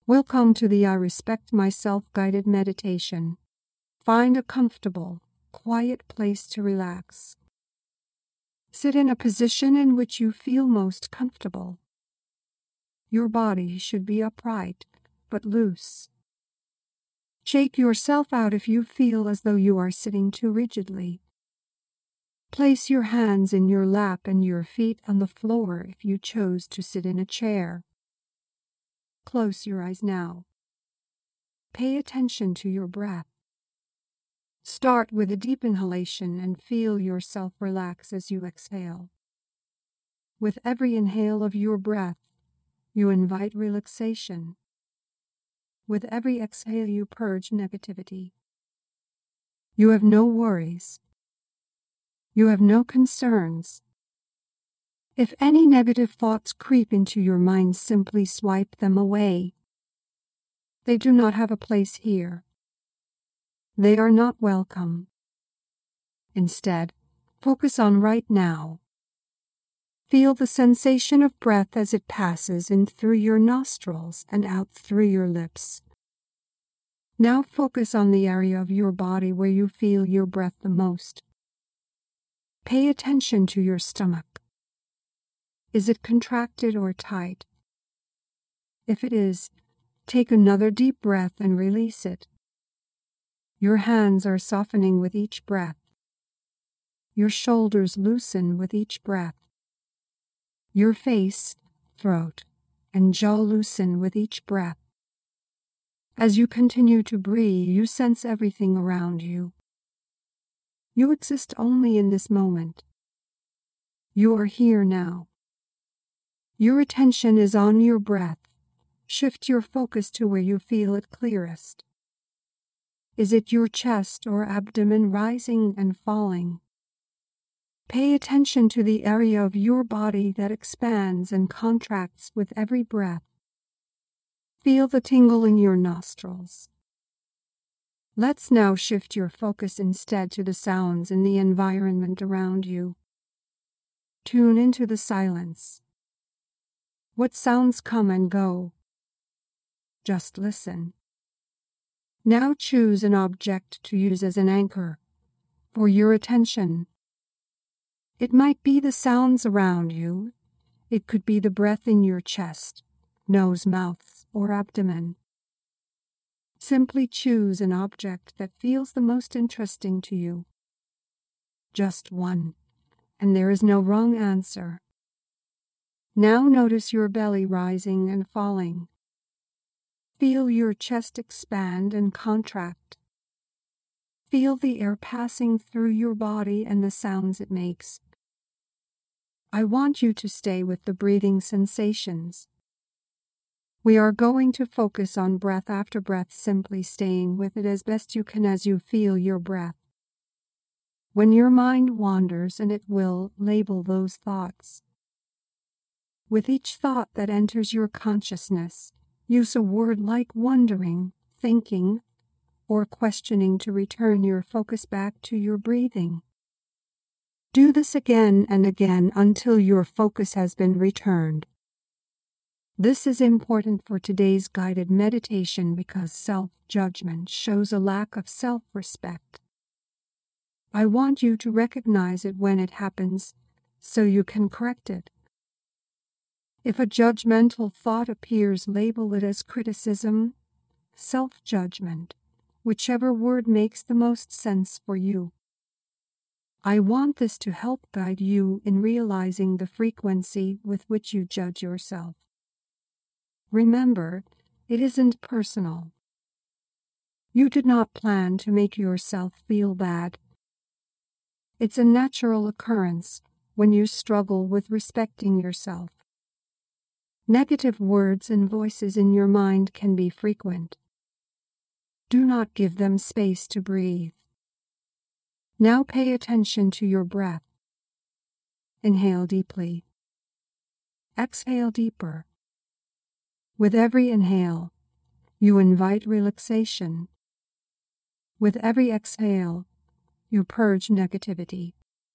Welcome to the I Respect Myself guided meditation. Find a comfortable, quiet place to relax. Sit in a position in which you feel most comfortable. Your body should be upright, but loose. Shake yourself out if you feel as though you are sitting too rigidly. Place your hands in your lap and your feet on the floor if you chose to sit in a chair. Close your eyes now. Pay attention to your breath. Start with a deep inhalation and feel yourself relax as you exhale. With every inhale of your breath, you invite relaxation. With every exhale, you purge negativity. You have no worries. You have no concerns. If any negative thoughts creep into your mind, simply swipe them away. They do not have a place here. They are not welcome. Instead, focus on right now. Feel the sensation of breath as it passes in through your nostrils and out through your lips. Now focus on the area of your body where you feel your breath the most. Pay attention to your stomach. Is it contracted or tight? If it is, take another deep breath and release it. Your hands are softening with each breath. Your shoulders loosen with each breath. Your face, throat, and jaw loosen with each breath. As you continue to breathe, you sense everything around you. You exist only in this moment. You are here now. Your attention is on your breath. Shift your focus to where you feel it clearest. Is it your chest or abdomen rising and falling? Pay attention to the area of your body that expands and contracts with every breath. Feel the tingle in your nostrils. Let's now shift your focus instead to the sounds in the environment around you. Tune into the silence. What sounds come and go? Just listen. Now choose an object to use as an anchor for your attention. It might be the sounds around you. It could be the breath in your chest, nose, mouth, or abdomen. Simply choose an object that feels the most interesting to you. Just one, and there is no wrong answer. Now notice your belly rising and falling. Feel your chest expand and contract. Feel the air passing through your body and the sounds it makes. I want you to stay with the breathing sensations. We are going to focus on breath after breath, simply staying with it as best you can as you feel your breath. When your mind wanders, and it will, label those thoughts. With each thought that enters your consciousness, use a word like wondering, thinking, or questioning to return your focus back to your breathing. Do this again and again until your focus has been returned. This is important for today's guided meditation because self-judgment shows a lack of self-respect. I want you to recognize it when it happens so you can correct it. If a judgmental thought appears, label it as criticism, self-judgment, whichever word makes the most sense for you. I want this to help guide you in realizing the frequency with which you judge yourself. Remember, it isn't personal. You did not plan to make yourself feel bad. It's a natural occurrence when you struggle with respecting yourself. Negative words and voices in your mind can be frequent. Do not give them space to breathe. Now pay attention to your breath. Inhale deeply. Exhale deeper. With every inhale, you invite relaxation. With every exhale, you purge negativity.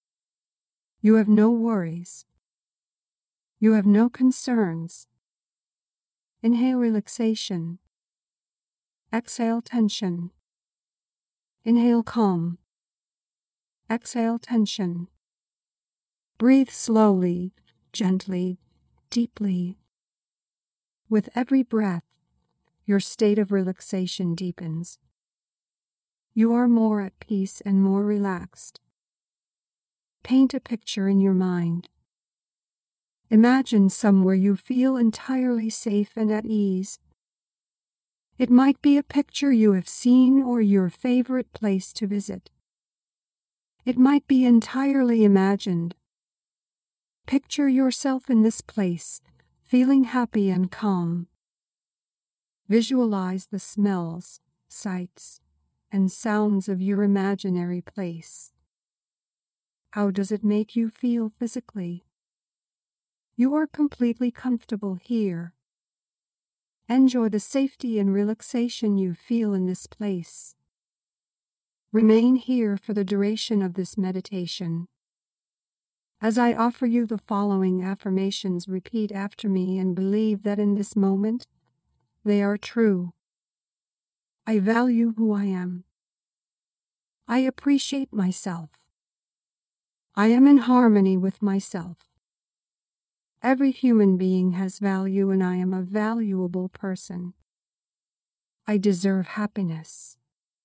You have no worries. You have no concerns. Inhale relaxation Exhale tension. Inhale calm. Exhale tension. Breathe slowly, gently, deeply. With every breath, your state of relaxation deepens. You are more at peace and more relaxed. Paint a picture in your mind. Imagine somewhere you feel entirely safe and at ease. It might be a picture you have seen or your favorite place to visit. It might be entirely imagined. Picture yourself in this place, feeling happy and calm. Visualize the smells, sights, and sounds of your imaginary place. How does it make you feel physically? You are completely comfortable here. Enjoy the safety and relaxation you feel in this place. Remain here for the duration of this meditation. As I offer you the following affirmations, repeat after me and believe that in this moment they are true. I value who I am. I appreciate myself. I am in harmony with myself. Every human being has value and I am a valuable person. I deserve happiness.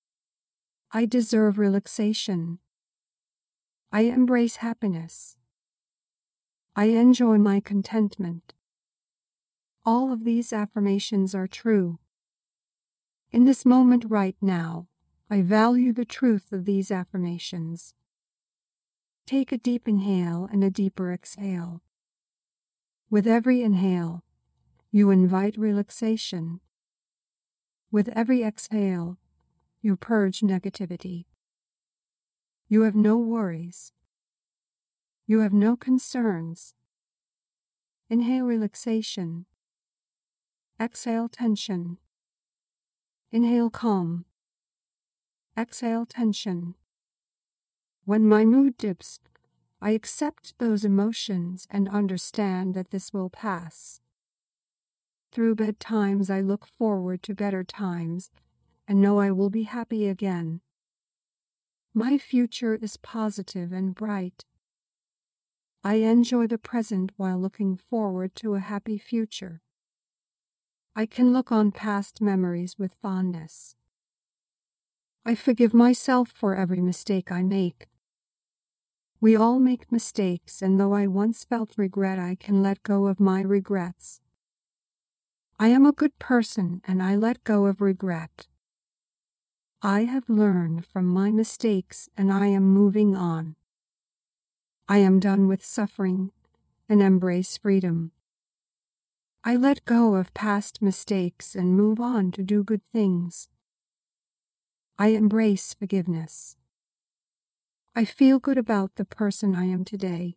I deserve relaxation. I embrace happiness. I enjoy my contentment. All of these affirmations are true. In this moment right now, I value the truth of these affirmations. Take a deep inhale and a deeper exhale. With every inhale, you invite relaxation. With every exhale, you purge negativity. You have no worries. You have no concerns. Inhale relaxation. Exhale tension. Inhale calm. Exhale tension. When my mood dips, I accept those emotions and understand that this will pass. Through bad times, I look forward to better times and know I will be happy again. My future is positive and bright. I enjoy the present while looking forward to a happy future. I can look on past memories with fondness. I forgive myself for every mistake I make. We all make mistakes, and though I once felt regret, I can let go of my regrets. I am a good person, and I let go of regret. I have learned from my mistakes, and I am moving on. I am done with suffering and embrace freedom. I let go of past mistakes and move on to do good things. I embrace forgiveness. I feel good about the person I am today.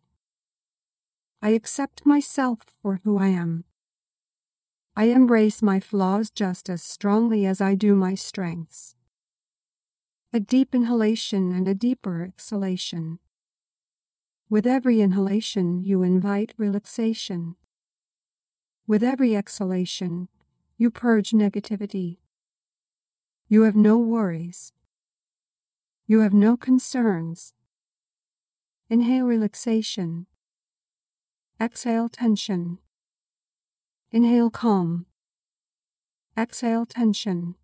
I accept myself for who I am. I embrace my flaws just as strongly as I do my strengths. A deep inhalation and a deeper exhalation. With every inhalation, you invite relaxation. With every exhalation, you purge negativity. You have no worries. You have no concerns. Inhale relaxation. Exhale tension. Inhale calm. Exhale tension.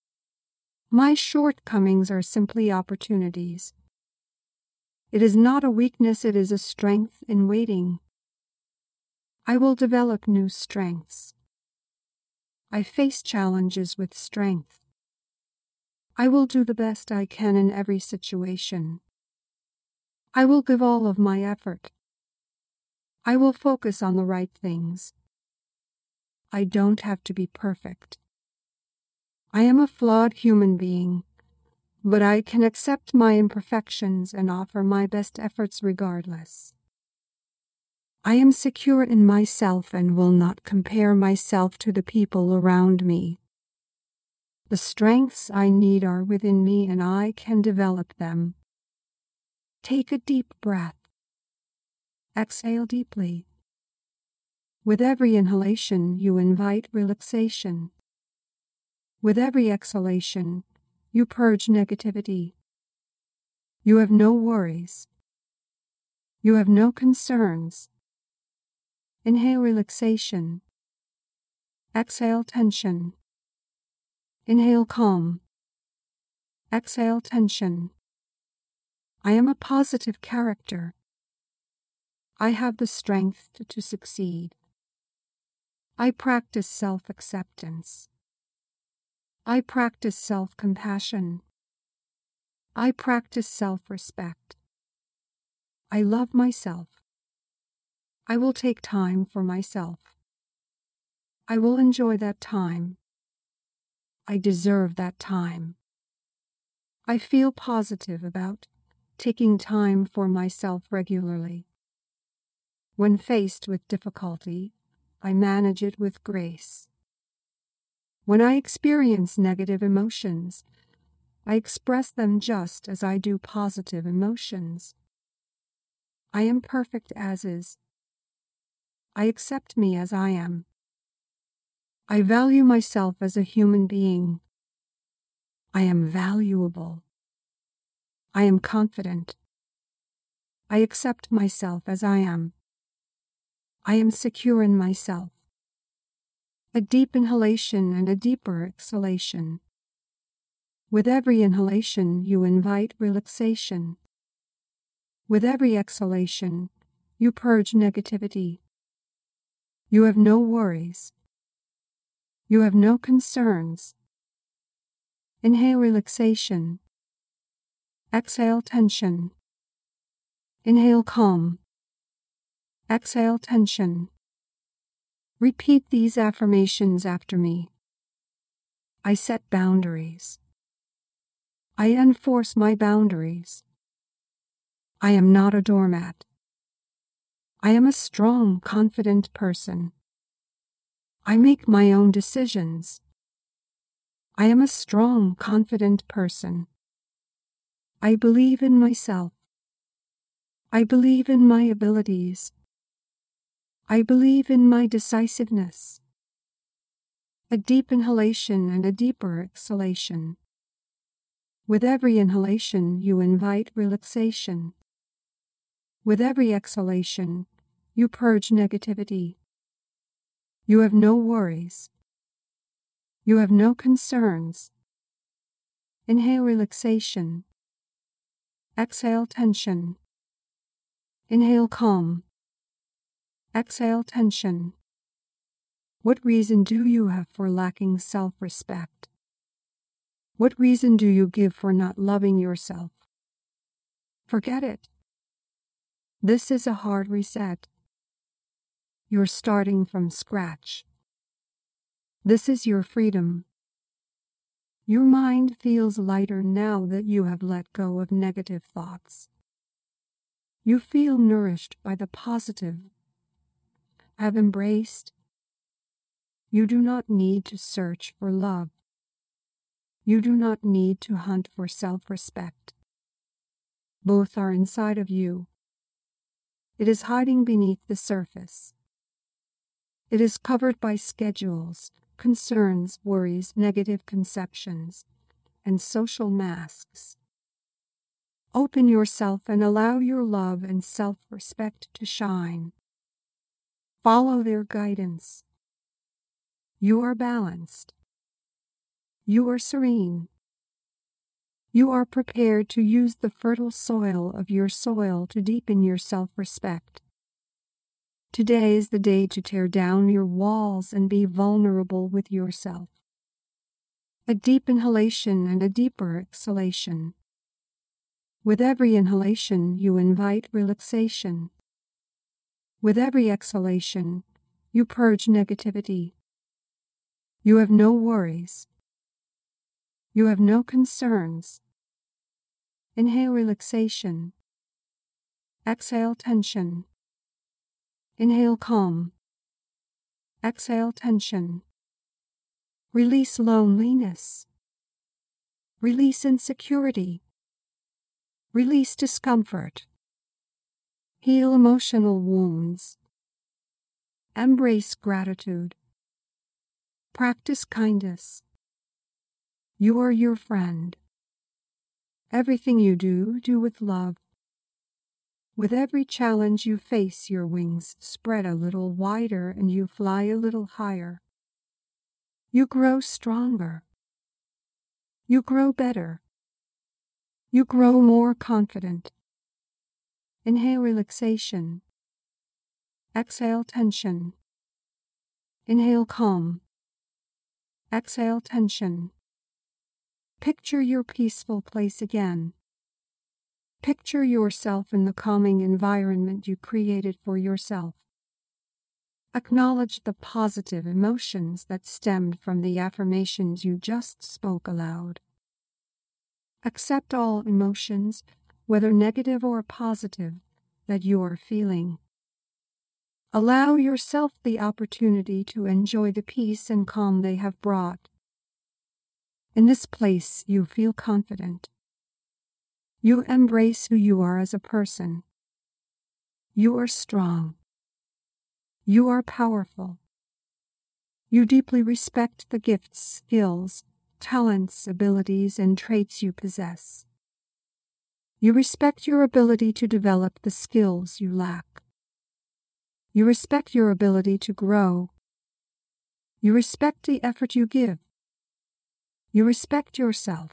My shortcomings are simply opportunities. It is not a weakness, it is a strength in waiting. I will develop new strengths. I face challenges with strength. I will do the best I can in every situation. I will give all of my effort. I will focus on the right things. I don't have to be perfect. I am a flawed human being, but I can accept my imperfections and offer my best efforts regardless. I am secure in myself and will not compare myself to the people around me. The strengths I need are within me and I can develop them. Take a deep breath. Exhale deeply. With every inhalation, you invite relaxation. With every exhalation, you purge negativity. You have no worries. You have no concerns. Inhale relaxation. Exhale tension. Inhale calm. Exhale tension. I am a positive character. I have the strength to succeed. I practice self-acceptance. I practice self-compassion. I practice self-respect. I love myself. I will take time for myself. I will enjoy that time. I deserve that time. I feel positive about taking time for myself regularly. When faced with difficulty, I manage it with grace. When I experience negative emotions, I express them just as I do positive emotions. I am perfect as is. I accept me as I am. I value myself as a human being. I am valuable. I am confident. I accept myself as I am. I am secure in myself. A deep inhalation and a deeper exhalation. With every inhalation, you invite relaxation. With every exhalation, you purge negativity. You have no worries. You have no concerns. Inhale relaxation. Exhale tension. Inhale calm. Exhale tension. Repeat these affirmations after me. I set boundaries. I enforce my boundaries. I am not a doormat. I am a strong, confident person. I make my own decisions. I am a strong, confident person. I believe in myself. I believe in my abilities. I believe in my decisiveness. A deep inhalation and a deeper exhalation. With every inhalation, you invite relaxation. With every exhalation, you purge negativity. You have no worries. You have no concerns. Inhale relaxation. Exhale tension. Inhale calm. Exhale tension. What reason do you have for lacking self-respect? What reason do you give for not loving yourself? Forget it. This is a hard reset. You're starting from scratch. This is your freedom. Your mind feels lighter now that you have let go of negative thoughts. You feel nourished by the positive. Have embraced. You do not need to search for love. You do not need to hunt for self-respect. Both are inside of you. It is hiding beneath the surface. It is covered by schedules, concerns, worries, negative conceptions, and social masks. Open yourself and allow your love and self-respect to shine. Follow their guidance. You are balanced. You are serene. You are prepared to use the fertile soil of your soil to deepen your self-respect. Today is the day to tear down your walls and be vulnerable with yourself. A deep inhalation and a deeper exhalation. With every inhalation, you invite relaxation. With every exhalation, you purge negativity. You have no worries. You have no concerns. Inhale relaxation. Exhale tension. Inhale calm. Exhale tension. Release loneliness. Release insecurity. Release discomfort. Heal emotional wounds. Embrace gratitude. Practice kindness. You are your friend. Everything you do, do with love. With every challenge you face, your wings spread a little wider and you fly a little higher. You grow stronger. You grow better. You grow more confident. Inhale relaxation. Exhale tension. Inhale calm. Exhale tension. Picture your peaceful place again. Picture yourself in the calming environment you created for yourself. Acknowledge the positive emotions that stemmed from the affirmations you just spoke aloud. Accept all emotions, whether negative or positive, that you are feeling. Allow yourself the opportunity to enjoy the peace and calm they have brought. In this place, you feel confident. You embrace who you are as a person. You are strong. You are powerful. You deeply respect the gifts, skills, talents, abilities, and traits you possess. You respect your ability to develop the skills you lack. You respect your ability to grow. You respect the effort you give. You respect yourself.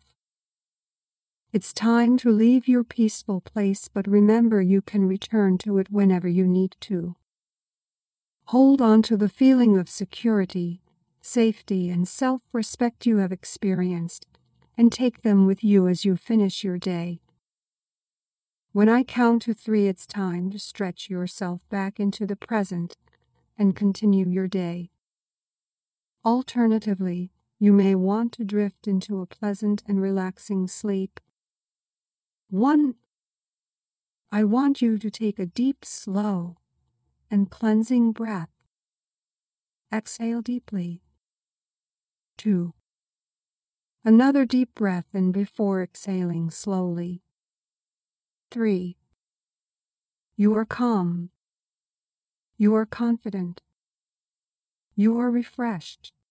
It's time to leave your peaceful place, but remember you can return to it whenever you need to. Hold on to the feeling of security, safety, and self-respect you have experienced, and take them with you as you finish your day. When I count to 3, it's time to stretch yourself back into the present and continue your day. Alternatively, you may want to drift into a pleasant and relaxing sleep. 1. I want you to take a deep, slow, and cleansing breath. Exhale deeply. 2. Another deep breath in before exhaling slowly. 3. You are calm. You are confident. You are refreshed.